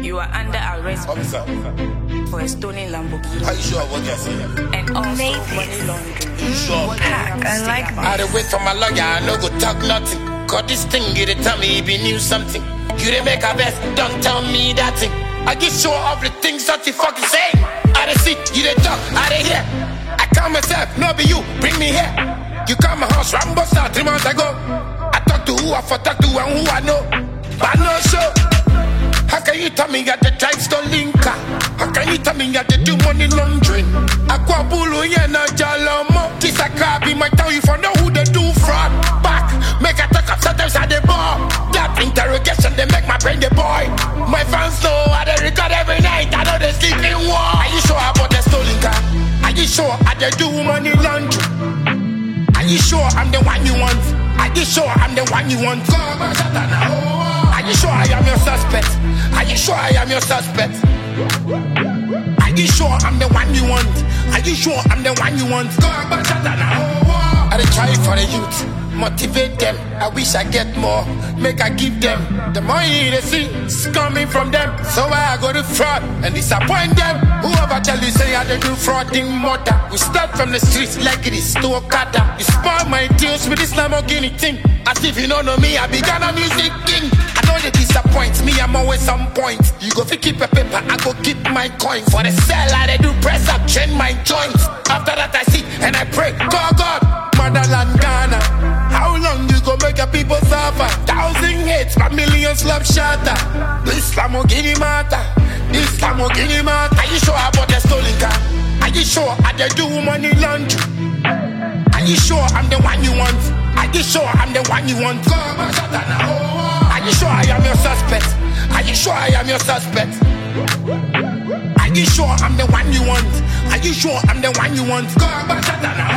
You are under arrest Officer, for a stolen Lamborghini are you sure what you're saying? and also money laundering. You sure? What do you have to I say like about I had to wait for my lawyer, I no go talk nothing. Cause this thing, you dey tell me he be knew something. You dey make a best, don't tell me that thing. I get sure of the things that you fucking say. I dey see, you dey talk, I dey hear. I call myself, no be you, bring me here. You come my house, Rambo start 3 months ago. I talk to who I for talk to and who I know. But no show. How can you tell me that the drive stolen car? How can you tell me that they do money laundering? Aquabulu, yeah, no jalomo. This a crab in my town, you for know who they do fraud. Back, make a talk up, sometimes I dey ball. That interrogation, they make my brain the boy. My fans know I they record every night, I know they sleep in war. Are you sure about the stolen car? Are you sure I they do money laundering? Are you sure I'm the one you want? Are you sure I'm the one you want? Are you sure I am your suspect? Are you sure I am your suspect? Are you sure I'm the one you want? Are you sure I'm the one you want? I dey try for the youth, motivate them. I wish I get more, make I give them. The money they see is coming from them, so I go to fraud and disappoint them. Whoever tell you say I dey do fraud in motor. We start from the streets like it is to Okada. You spoil my deals with this Lamborghini thing. As if you don't know me, I began a music king. I know they disappoint me, I'm always on point. You go fi keep a paper, I go keep my coin. For the sell, I dey do press up, change my joints. After that I sit and I pray, God, motherland Ghana. How long you go make your people suffer? 1,000 hits, 1 million slap shatter. This Lamborghini matter, this Lamborghini matter. Are you sure about the stolen car? Are you sure I dey do money laundering? Are you sure I'm the one you want? Are you sure I'm the one you want? Are you sure I am your suspect? Are you sure I am your suspect? Are you sure I'm the one you want? Are you sure I'm the one you want?